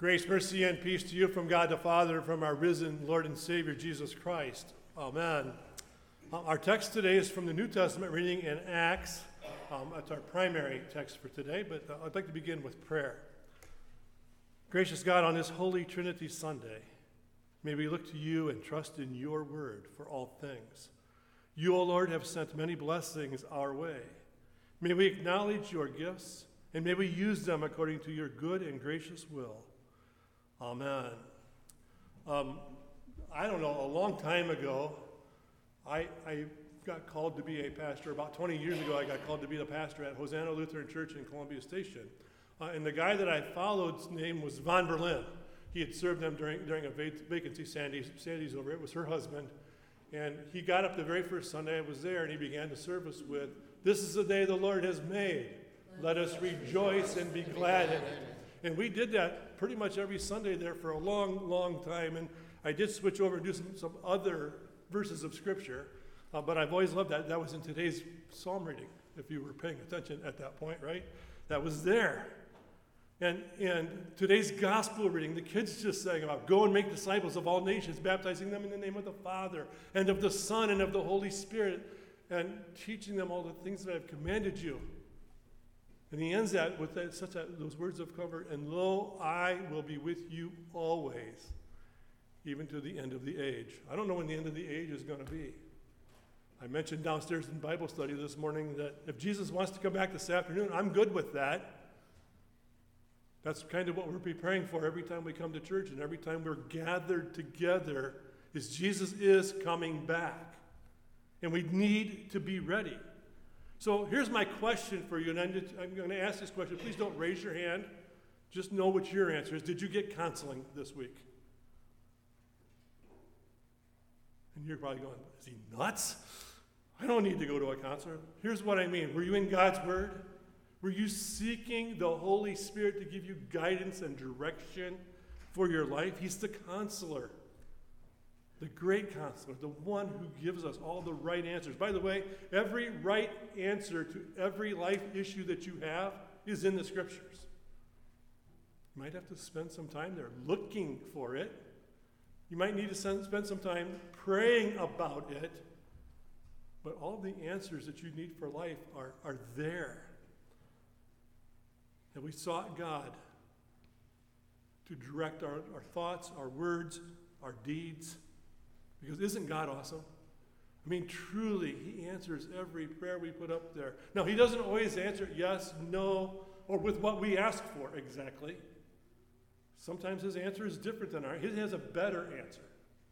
Grace, mercy, and peace to you from God the Father and from our risen Lord and Savior, Jesus Christ. Amen. Our text today is from the New Testament, reading in Acts. That's our primary text for today, but I'd like to begin with prayer. Gracious God, on this Holy Trinity Sunday, may we look to you and trust in your word for all things. You, O Lord, have sent many blessings our way. May we acknowledge your gifts, and may we use them according to your good and gracious will. Amen. I don't know, a long time ago, I got called to be a pastor. About 20 years ago, I got called to be the pastor at Hosanna Lutheran Church in Columbia Station. And the guy that I followed's name was Von Berlin. He had served them during a vacancy. Sandy's over. It was her husband. And he got up the very first Sunday I was there, and he began the service with, "This is the day the Lord has made. Let us rejoice and be glad in it." And we did that pretty much every Sunday there for a long, long time. And I did switch over and do some other verses of Scripture. But I've always loved that. That was in today's psalm reading, if you were paying attention at that point, right? That was there. And today's gospel reading, the kids just sang about, "Go and make disciples of all nations, baptizing them in the name of the Father and of the Son and of the Holy Spirit, and teaching them all the things that I've commanded you." And he ends that with those words of comfort, "And lo, I will be with you always, even to the end of the age." I don't know when the end of the age is going to be. I mentioned downstairs in Bible study this morning that if Jesus wants to come back this afternoon, I'm good with that. That's kind of what we're preparing for every time we come to church and every time we're gathered together, is Jesus is coming back. And we need to be ready. So here's my question for you, and I'm going to ask this question. Please don't raise your hand. Just know what your answer is. Did you get counseling this week? And you're probably going, "Is he nuts? I don't need to go to a counselor." Here's what I mean. Were you in God's Word? Were you seeking the Holy Spirit to give you guidance and direction for your life? He's the counselor, the great counselor, the one who gives us all the right answers. By the way, every right answer to every life issue that you have is in the Scriptures. You might have to spend some time there looking for it. You might need to spend some time praying about it. But all the answers that you need for life are there. And we sought God to direct our thoughts, our words, our deeds. Because isn't God awesome? I mean, truly, he answers every prayer we put up there. Now, he doesn't always answer yes, no, or with what we ask for exactly. Sometimes his answer is different than ours. He has a better answer.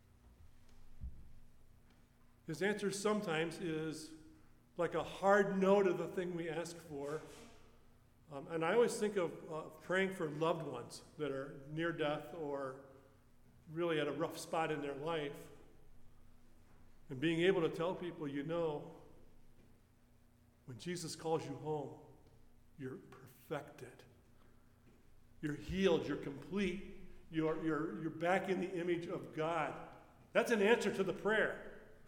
His answer sometimes is like a hard no to the thing we ask for. And I always think of praying for loved ones that are near death or really at a rough spot in their life. And being able to tell people, you know, when Jesus calls you home, you're perfected. You're healed, you're complete, you're back in the image of God. That's an answer to the prayer.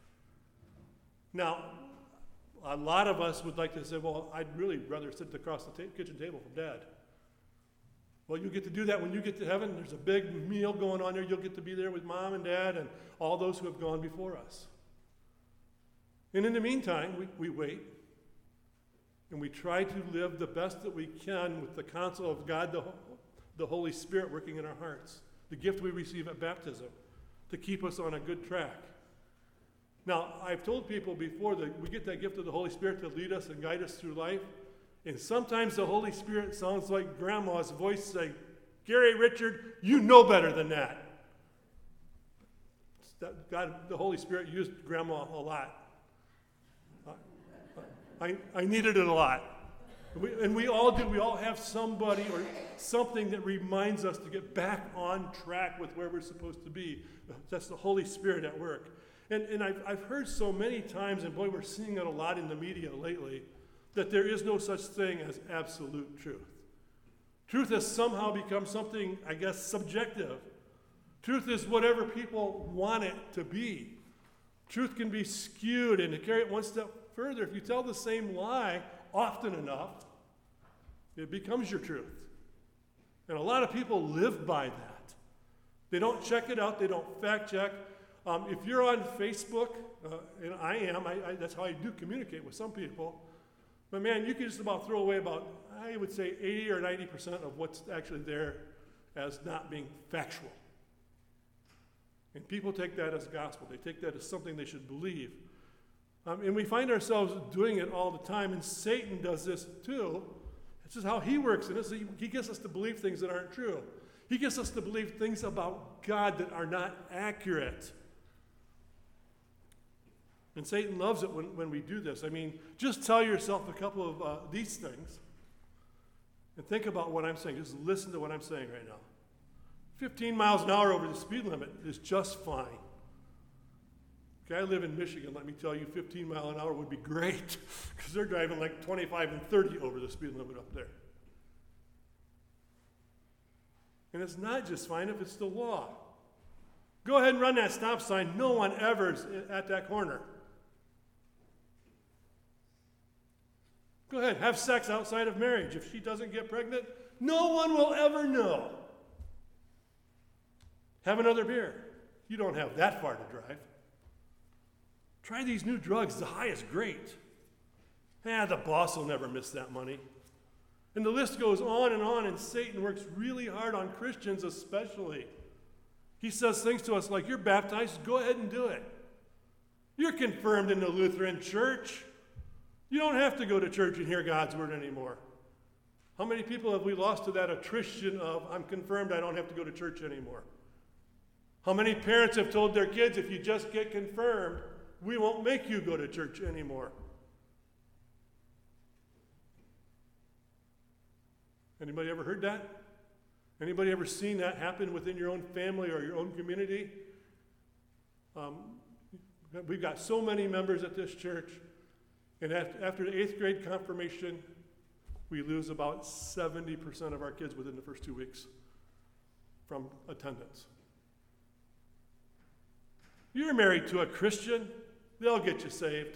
Now, a lot of us would like to say, "Well, I'd really rather sit across the kitchen table from Dad." Well, you get to do that when you get to heaven. There's a big meal going on there. You'll get to be there with Mom and Dad and all those who have gone before us. And in the meantime, we wait. And we try to live the best that we can with the counsel of God, the Holy Spirit working in our hearts. The gift we receive at baptism to keep us on a good track. Now, I've told people before that we get that gift of the Holy Spirit to lead us and guide us through life. And sometimes the Holy Spirit sounds like Grandma's voice saying, "Gary, Richard, you know better than that." God, the Holy Spirit used Grandma a lot. I needed it a lot. And we all do. We all have somebody or something that reminds us to get back on track with where we're supposed to be. That's the Holy Spirit at work. And I've heard so many times, and boy, we're seeing it a lot in the media lately, that there is no such thing as absolute truth. Truth has somehow become something, I guess, subjective. Truth is whatever people want it to be. Truth can be skewed, and to carry it one step further, if you tell the same lie often enough, it becomes your truth. And a lot of people live by that. They don't check it out. They don't fact check. If you're on Facebook, and I am, that's how I do communicate with some people. But man, you can just about throw away about, I would say 80 or 90% of what's actually there as not being factual. And people take that as gospel. They take that as something they should believe. And we find ourselves doing it all the time, and Satan does this too. It's just how he works in us. He gets us to believe things that aren't true. He gets us to believe things about God that are not accurate. And Satan loves it when we do this. I mean, just tell yourself a couple of these things and think about what I'm saying. Just listen to what I'm saying right now. 15 miles an hour over the speed limit is just fine. Okay, I live in Michigan. Let me tell you, 15 mile an hour would be great because they're driving like 25 and 30 over the speed limit up there. And it's not just fine if it's the law. Go ahead and run that stop sign. No one ever is at that corner. Go ahead, have sex outside of marriage. If she doesn't get pregnant, no one will ever know. Have another beer. You don't have that far to drive. Try these new drugs. The high is great. The boss will never miss that money. And the list goes on, and Satan works really hard on Christians especially. He says things to us like, you're baptized, go ahead and do it. You're confirmed in the Lutheran Church. You don't have to go to church and hear God's word anymore. How many people have we lost to that attrition of, I'm confirmed, I don't have to go to church anymore? How many parents have told their kids, if you just get confirmed, we won't make you go to church anymore? Anybody ever heard that? Anybody ever seen that happen within your own family or your own community? We've got so many members at this church, and after the 8th grade confirmation, we lose about 70% of our kids within the first 2 weeks from attendance. You're married to a Christian, they'll get you saved.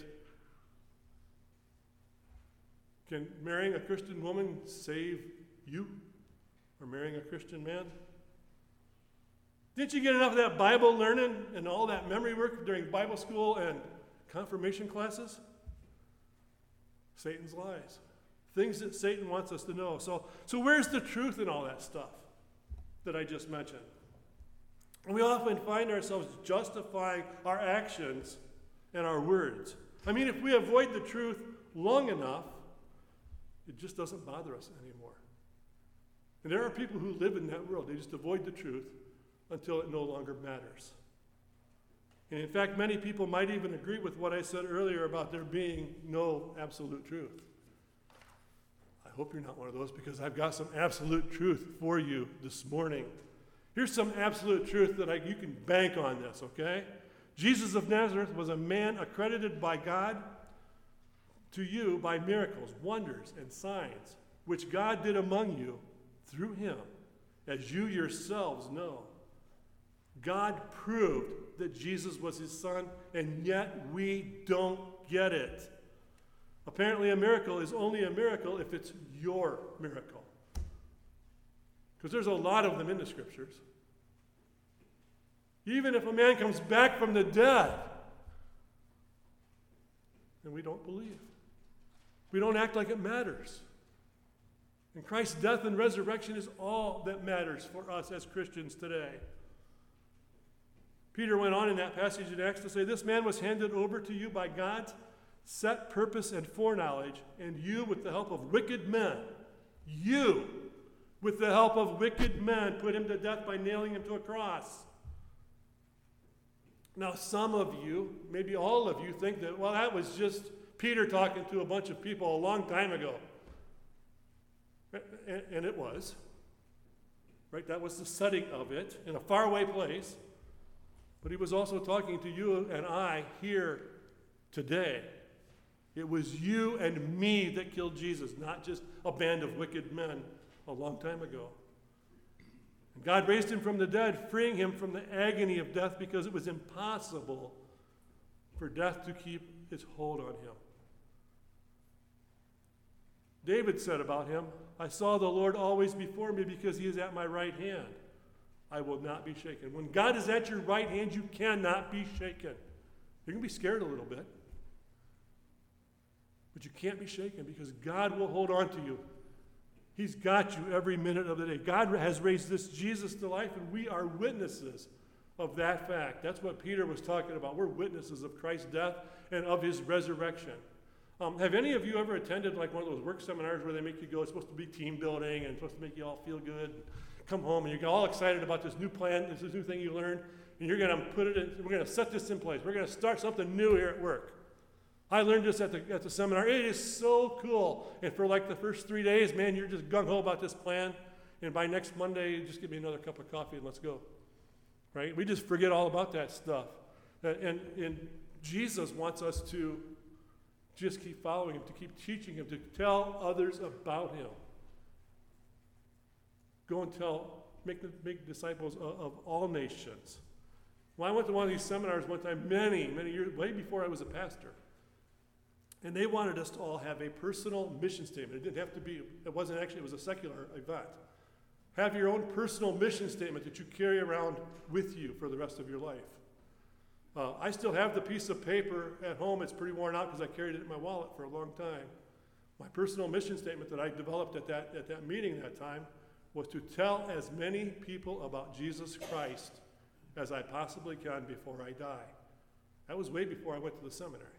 Can marrying a Christian woman save you? Or marrying a Christian man? Didn't you get enough of that Bible learning and all that memory work during Bible school and confirmation classes? Satan's lies. Things that Satan wants us to know. So where's the truth in all that stuff that I just mentioned? And we often find ourselves justifying our actions and our words. I mean, if we avoid the truth long enough, it just doesn't bother us anymore. And there are people who live in that world. They just avoid the truth until it no longer matters. And in fact, many people might even agree with what I said earlier about there being no absolute truth. I hope you're not one of those, because I've got some absolute truth for you this morning. Here's some absolute truth that you can bank on this, okay? Jesus of Nazareth was a man accredited by God to you by miracles, wonders, and signs, which God did among you through him, as you yourselves know. God proved that Jesus was his son, and yet we don't get it. Apparently, a miracle is only a miracle if it's your miracle. Because there's a lot of them in the scriptures. Even if a man comes back from the dead, and we don't believe. We don't act like it matters. And Christ's death and resurrection is all that matters for us as Christians today. Peter went on in that passage in Acts to say, this man was handed over to you by God's set purpose and foreknowledge, and you, with the help of wicked men, put him to death by nailing him to a cross. Now, some of you, maybe all of you, think that, well, that was just Peter talking to a bunch of people a long time ago. And it was. Right? That was the setting of it in a faraway place. But he was also talking to you and I here today. It was you and me that killed Jesus, not just a band of wicked men a long time ago. And God raised him from the dead, freeing him from the agony of death, because it was impossible for death to keep its hold on him. David said about him, I saw the Lord always before me because he is at my right hand. I will not be shaken. When God is at your right hand, you cannot be shaken. You're going to be scared a little bit. But you can't be shaken because God will hold on to you. He's got you every minute of the day. God has raised this Jesus to life, and we are witnesses of that fact. That's what Peter was talking about. We're witnesses of Christ's death and of his resurrection. Have any of you ever attended like one of those work seminars where they make you go, it's supposed to be team building and it's supposed to make you all feel good, come home and you're all excited about this new plan, this new thing you learned, and you're going to put it in, we're going to set this in place. We're going to start something new here at work. I learned this at the seminar. It is so cool. And for like the first 3 days, man, you're just gung-ho about this plan. And by next Monday, just give me another cup of coffee and let's go. Right? We just forget all about that stuff. And Jesus wants us to just keep following him, to keep teaching him, to tell others about him. Go and make disciples of all nations. Well, I went to one of these seminars one time many years, way before I was a pastor. And they wanted us to all have a personal mission statement. It didn't have to be, it was a secular event. Have your own personal mission statement that you carry around with you for the rest of your life. I still have the piece of paper at home. It's pretty worn out because I carried it in my wallet for a long time. My personal mission statement that I developed at that meeting that time was to tell as many people about Jesus Christ as I possibly can before I die. That was way before I went to the seminary.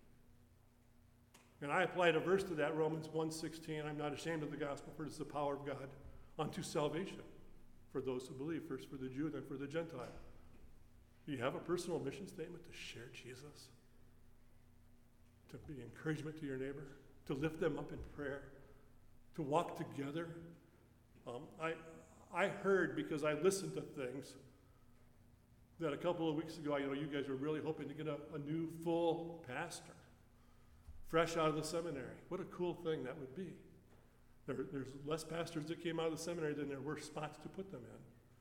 And I applied a verse to that, Romans 1:16, I'm not ashamed of the gospel, for it is the power of God unto salvation for those who believe, first for the Jew, then for the Gentile. Do you have a personal mission statement to share Jesus? To be encouragement to your neighbor? To lift them up in prayer? To walk together? I heard, because I listened to things, that a couple of weeks ago, you guys were really hoping to get a new full pastor, fresh out of the seminary. What a cool thing that would be. There's less pastors that came out of the seminary than there were spots to put them in.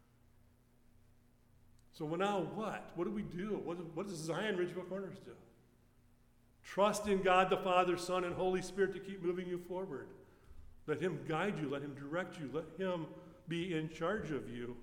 So now what? What do we do? What does Zion Ridgeville Corners do? Trust in God the Father, Son, and Holy Spirit to keep moving you forward. Let him guide you. Let him direct you. Let him be in charge of you.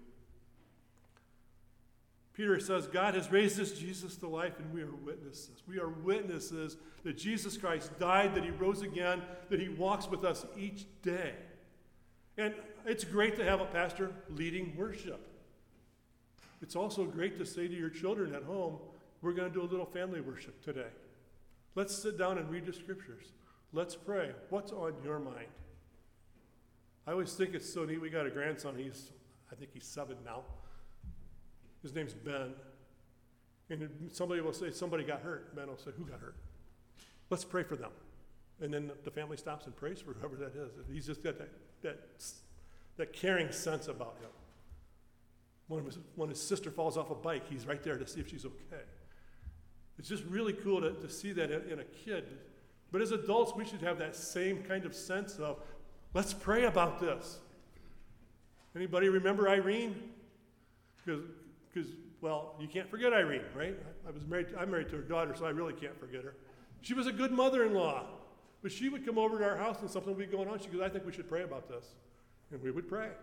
Peter says, God has raised this Jesus to life, and we are witnesses. We are witnesses that Jesus Christ died, that he rose again, that he walks with us each day. And it's great to have a pastor leading worship. It's also great to say to your children at home, we're going to do a little family worship today. Let's sit down and read the scriptures. Let's pray. What's on your mind? I always think it's so neat. We got a grandson. I think he's 7 now. His name's Ben. And somebody will say, somebody got hurt. Ben will say, who got hurt? Let's pray for them. And then the family stops and prays for whoever that is. He's just got that caring sense about him. When his sister falls off a bike, he's right there to see if she's okay. It's just really cool to see that in a kid. But as adults, we should have that same kind of sense of, let's pray about this. Anybody remember Irene? Because, well, you can't forget Irene, right? I'm married to her daughter, so I really can't forget her. She was a good mother-in-law. But she would come over to our house and something would be going on. She goes, I think we should pray about this. And we would pray.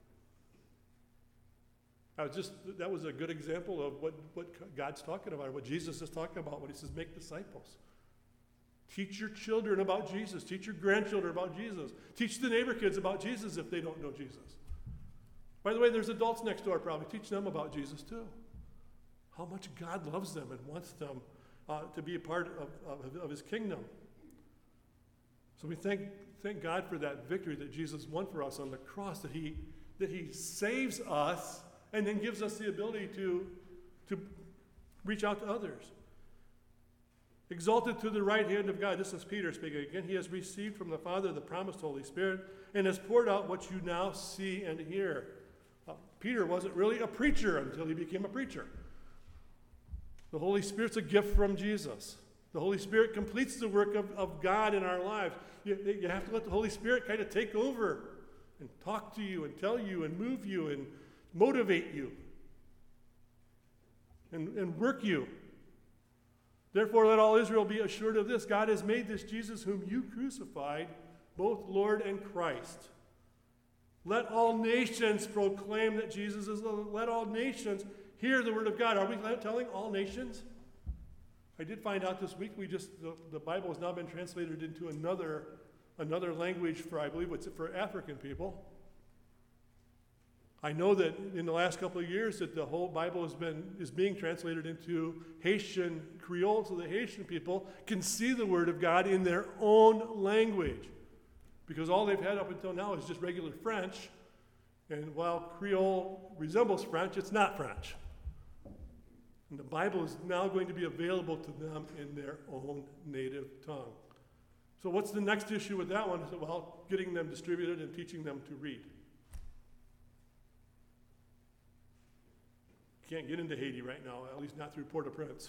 That was a good example of what God's talking about, what Jesus is talking about when he says, make disciples. Teach your children about Jesus. Teach your grandchildren about Jesus. Teach the neighbor kids about Jesus if they don't know Jesus. By the way, there's adults next door probably. Teach them about Jesus too. How much God loves them and wants them to be a part of his kingdom. So we thank God for that victory that Jesus won for us on the cross, that he saves us and then gives us the ability to reach out to others. Exalted to the right hand of God. This is Peter speaking again. He has received from the Father the promised Holy Spirit and has poured out what you now see and hear. Peter wasn't really a preacher until he became a preacher. The Holy Spirit's a gift from Jesus. The Holy Spirit completes the work of God in our lives. You have to let the Holy Spirit kind of take over and talk to you and tell you and move you and motivate you and work you. Therefore, let all Israel be assured of this. God has made this Jesus whom you crucified, both Lord and Christ. Let all nations proclaim that Jesus is Lord. Let all nations hear the word of God. Are we telling all nations? I did find out this week the Bible has now been translated into another language for, I believe it's for African people. I know that in the last couple of years that the whole Bible is being translated into Haitian Creole, so the Haitian people can see the Word of God in their own language. Because all they've had up until now is just regular French, and while Creole resembles French, it's not French. And the Bible is now going to be available to them in their own native tongue. So what's the next issue with that one? Well, getting them distributed and teaching them to read. Can't get into Haiti right now, at least not through Port-au-Prince.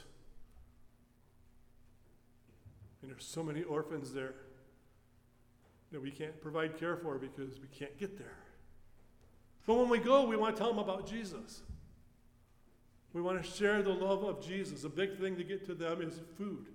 And there's so many orphans there that we can't provide care for because we can't get there. But when we go, we want to tell them about Jesus. We want to share the love of Jesus. A big thing to get to them is food.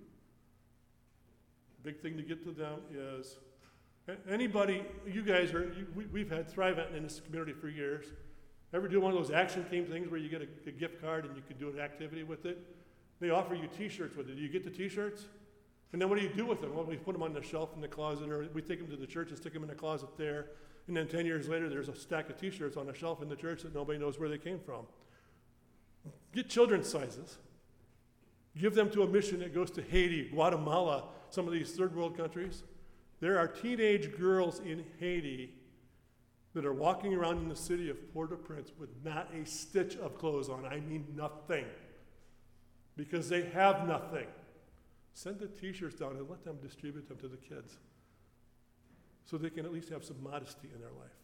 A big thing to get to them is anybody, you guys we've had Thrivent in this community for years. Ever do one of those action team things where you get a gift card and you can do an activity with it? They offer you t-shirts with it. Do you get the t-shirts? And then what do you do with them? Well, we put them on the shelf in the closet, or we take them to the church and stick them in the closet there. And then 10 years later, there's a stack of t-shirts on a shelf in the church that nobody knows where they came from. Get children's sizes. Give them to a mission that goes to Haiti, Guatemala, some of these third world countries. There are teenage girls in Haiti that are walking around in the city of Port-au-Prince with not a stitch of clothes on. I mean nothing. Because they have nothing. Send the t-shirts down and let them distribute them to the kids so they can at least have some modesty in their life.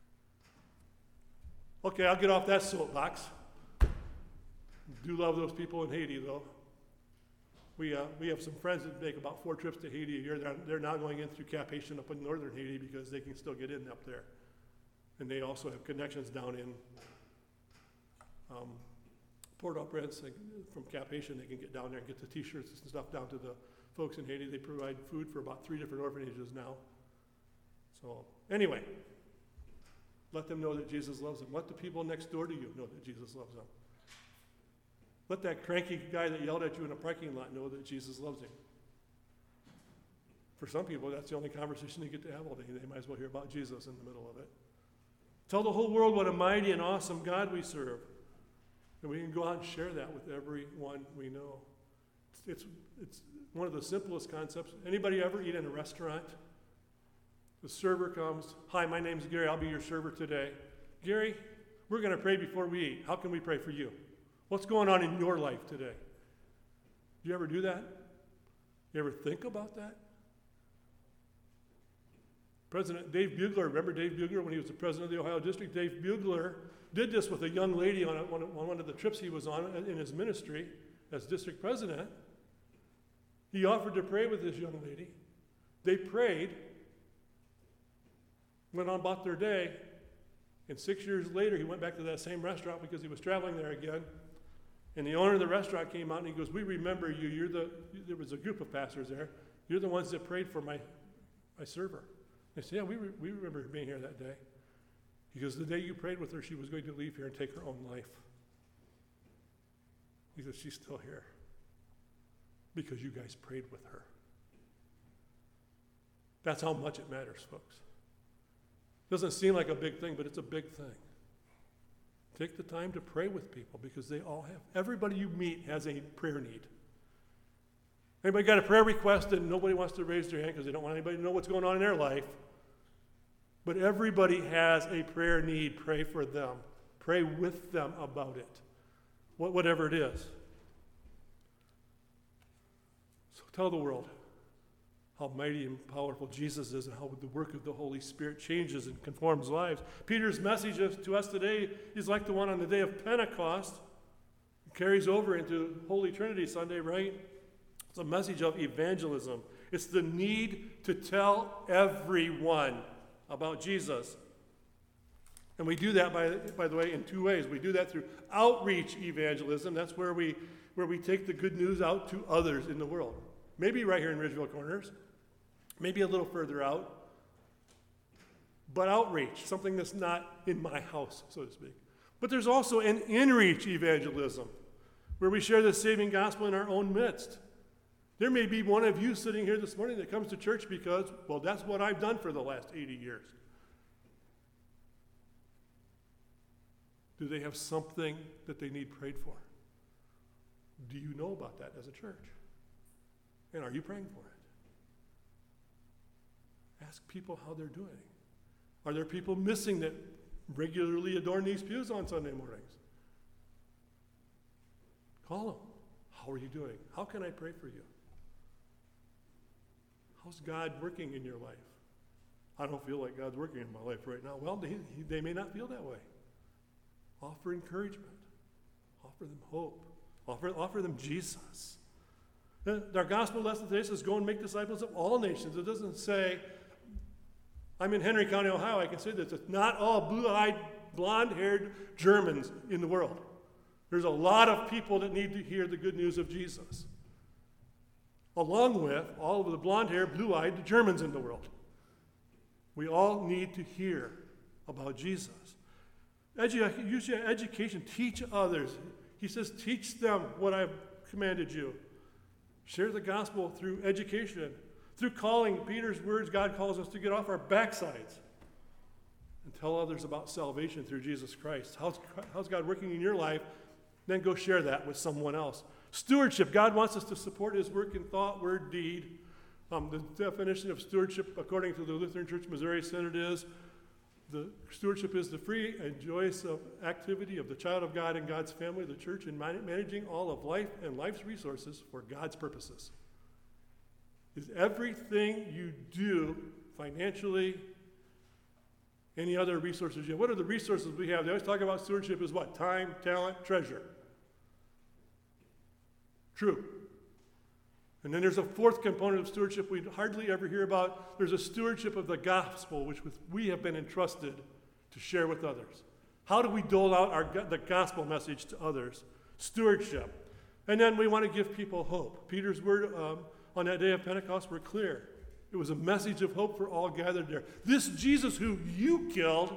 Okay, I'll get off that soapbox. Do love those people in Haiti, though. We have some friends that make about 4 trips to Haiti a year. They're now going in through Cap Haitien up in northern Haiti because they can still get in up there. And they also have connections down in Port-au-Prince. From Cap Haitien, they can get down there and get the t-shirts and stuff down to the folks in Haiti. They provide food for about 3 different orphanages now. So anyway, let them know that Jesus loves them. Let the people next door to you know that Jesus loves them. Let that cranky guy that yelled at you in a parking lot know that Jesus loves him. For some people, that's the only conversation they get to have all day. They might as well hear about Jesus in the middle of it. Tell the whole world what a mighty and awesome God we serve. And we can go out and share that with everyone we know. It's one of the simplest concepts. Anybody ever eat in a restaurant? The server comes. Hi, my name's Gary. I'll be your server today. Gary, we're going to pray before we eat. How can we pray for you? What's going on in your life today? Do you ever do that? You ever think about that? President Dave Bugler, remember Dave Bugler when he was the president of the Ohio District? Dave Bugler did this with a young lady on one of the trips he was on in his ministry as district president. He offered to pray with this young lady. They prayed, went on about their day, and 6 years later he went back to that same restaurant because he was traveling there again. And the owner of the restaurant came out and he goes, "We remember you. There was a group of pastors there. You're the ones that prayed for my server." They said, "Yeah, we remember being here that day." He goes, "The day you prayed with her, she was going to leave here and take her own life." He says, "She's still here because you guys prayed with her." That's how much it matters, folks. Doesn't seem like a big thing, but it's a big thing. Take the time to pray with people because they all have. Everybody you meet has a prayer need. Anybody got a prayer request and nobody wants to raise their hand because they don't want anybody to know what's going on in their life? But everybody has a prayer need. Pray for them. Pray with them about it, whatever it is. So tell the world how mighty and powerful Jesus is and how the work of the Holy Spirit changes and conforms lives. Peter's message to us today is like the one on the day of Pentecost. It carries over into Holy Trinity Sunday, right? It's a message of evangelism. It's the need to tell everyone about Jesus. And we do that, by the way, in 2 ways. We do that through outreach evangelism. That's where we take the good news out to others in the world. Maybe right here in Ridgeville Corners. Maybe a little further out. but outreach, something that's not in my house, so to speak. But there's also an in-reach evangelism, where we share the saving gospel in our own midst. There may be one of you sitting here this morning that comes to church because, well, that's what I've done for the last 80 years. Do they have something that they need prayed for? Do you know about that as a church? And are you praying for it? Ask people how they're doing. Are there people missing that regularly adorn these pews on Sunday mornings? Call them. How are you doing? How can I pray for you? How's God working in your life? I don't feel like God's working in my life right now. Well, they may not feel that way. Offer encouragement. Offer them hope. Offer them Jesus. Our gospel lesson today says, go and make disciples of all nations. It doesn't say, I'm in Henry County, Ohio. I can say this. It's not all blue-eyed, blonde-haired Germans in the world. There's a lot of people that need to hear the good news of Jesus, along with all of the blonde-haired, blue-eyed Germans in the world. We all need to hear about Jesus. Use your education. Teach others. He says, teach them what I've commanded you. Share the gospel through education. Through calling Peter's words, God calls us to get off our backsides and tell others about salvation through Jesus Christ. How's God working in your life? Then go share that with someone else. Stewardship. God wants us to support his work in thought, word, deed. The definition of stewardship, according to the Lutheran Church Missouri Synod, is the stewardship is the free and joyous activity of the child of God and God's family, the church, in managing all of life and life's resources for God's purposes. Is everything you do financially, any other resources you have? What are the resources we have? They always talk about stewardship as what? Time, talent, treasure. True. And then there's a fourth component of stewardship we hardly ever hear about. There's a stewardship of the gospel, which we have been entrusted to share with others. How do we dole out the gospel message to others? Stewardship. And then we want to give people hope. Peter's word on that day of Pentecost were clear. It was a message of hope for all gathered there. This Jesus who you killed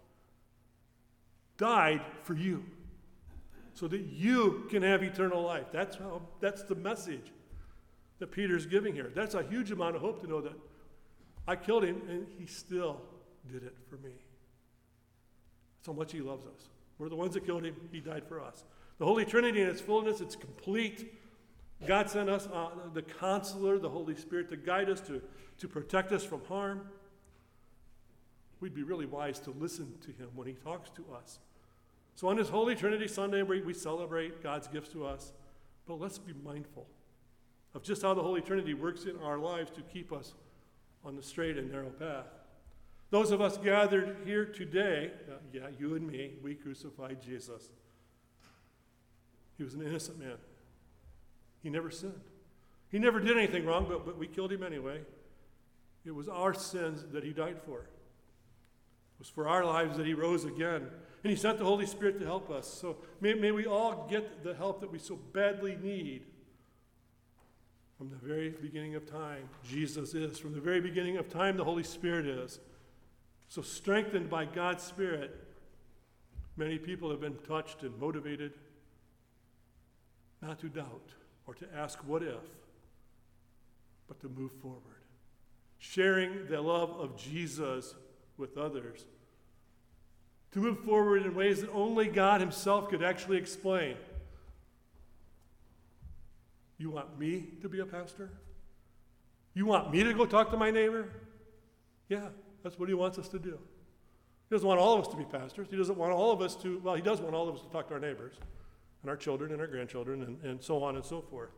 died for you so that you can have eternal life. That's the message that Peter's giving here. That's a huge amount of hope to know that I killed him and he still did it for me. That's how much he loves us. We're the ones that killed him. He died for us. The Holy Trinity in its fullness, it's complete. God sent us the Counselor, the Holy Spirit, to guide us, to protect us from harm. We'd be really wise to listen to him when he talks to us. So on this Holy Trinity Sunday, we celebrate God's gifts to us, but let's be mindful of just how the Holy Trinity works in our lives to keep us on the straight and narrow path. Those of us gathered here today, you and me, we crucified Jesus. He was an innocent man. He never sinned. He never did anything wrong, but we killed him anyway. It was our sins that he died for. It was for our lives that he rose again. And he sent the Holy Spirit to help us. So may we all get the help that we so badly need. From the very beginning of time, Jesus is. From the very beginning of time, the Holy Spirit is. So strengthened by God's Spirit, many people have been touched and motivated not to doubt or to ask what if, but to move forward. Sharing the love of Jesus with others. To move forward in ways that only God himself could actually explain. You want me to be a pastor? You want me to go talk to my neighbor? Yeah, that's what he wants us to do. He doesn't want all of us to be pastors. He doesn't want all of us to, well, he does want all of us to talk to our neighbors and our children and our grandchildren and so on and so forth.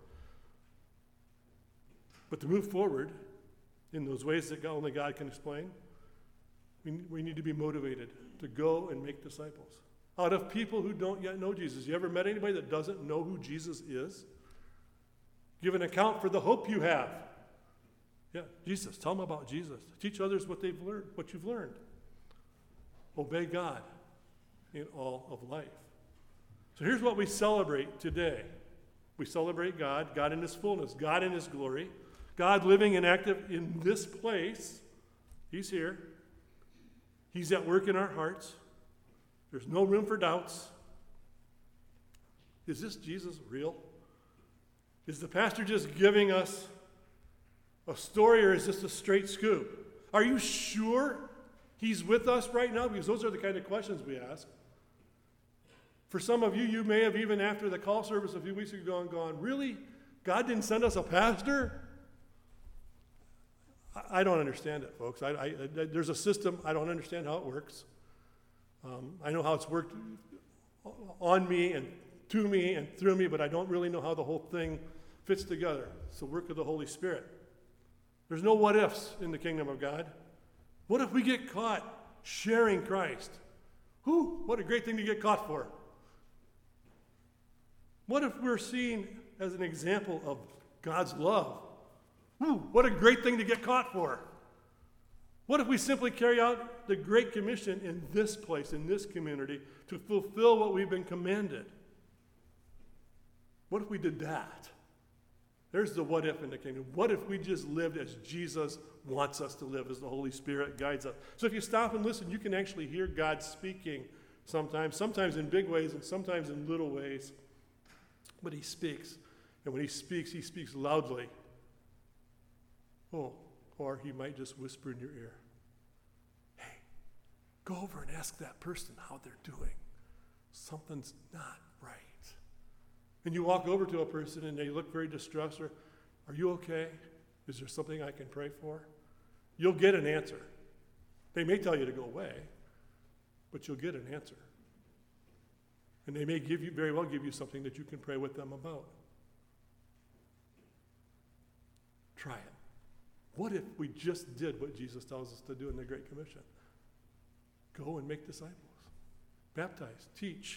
But to move forward in those ways that only God can explain, we need to be motivated to go and make disciples. Out of people who don't yet know Jesus. You ever met anybody that doesn't know who Jesus is? Give an account for the hope you have. Yeah, Jesus. Tell them about Jesus. Teach others what they've learned, what you've learned. Obey God in all of life. So here's what we celebrate today. We celebrate God, God in his fullness, God in his glory, God living and active in this place. He's here. He's at work in our hearts. There's no room for doubts. Is this Jesus real? Is the pastor just giving us a story, or is this a straight scoop? Are you sure he's with us right now? Because those are the kind of questions we ask. For some of you, you may have even after the call service a few weeks ago gone, really? God didn't send us a pastor? I don't understand it, folks. There's a system. I don't understand how it works. I know how it's worked on me and to me and through me, but I don't really know how the whole thing fits together. It's the work of the Holy Spirit. There's no what ifs in the kingdom of God. What if we get caught sharing Christ? What a great thing to get caught for. What if we're seen as an example of God's love? What a great thing to get caught for. What if we simply carry out the Great Commission in this place, in this community, to fulfill what we've been commanded? What if we did that? There's the what if in the kingdom. What if we just lived as Jesus wants us to live, as the Holy Spirit guides us? So if you stop and listen, you can actually hear God speaking sometimes in big ways and sometimes in little ways. But he speaks. And when he speaks loudly. Or he might just whisper in your ear, hey, go over and ask that person how they're doing. Something's not right. And you walk over to a person and they look very distressed, or, are you okay? Is there something I can pray for? You'll get an answer. They may tell you to go away, but you'll get an answer. And they may very well give you something that you can pray with them about. Try it. What if we just did what Jesus tells us to do in the Great Commission? Go and make disciples. Baptize, teach.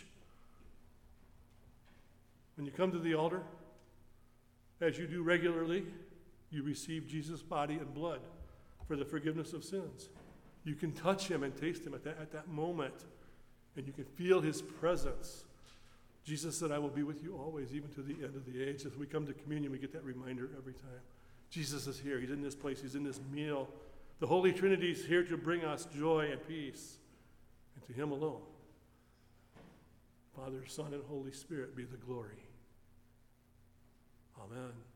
When you come to the altar, as you do regularly, you receive Jesus' body and blood for the forgiveness of sins. You can touch him and taste him at that moment, and you can feel his presence. Jesus said, I will be with you always, even to the end of the age. As we come to communion, we get that reminder every time. Jesus is here. He's in this place. He's in this meal. The Holy Trinity is here to bring us joy and peace, and to him alone. Father, Son, and Holy Spirit be the glory. Amen.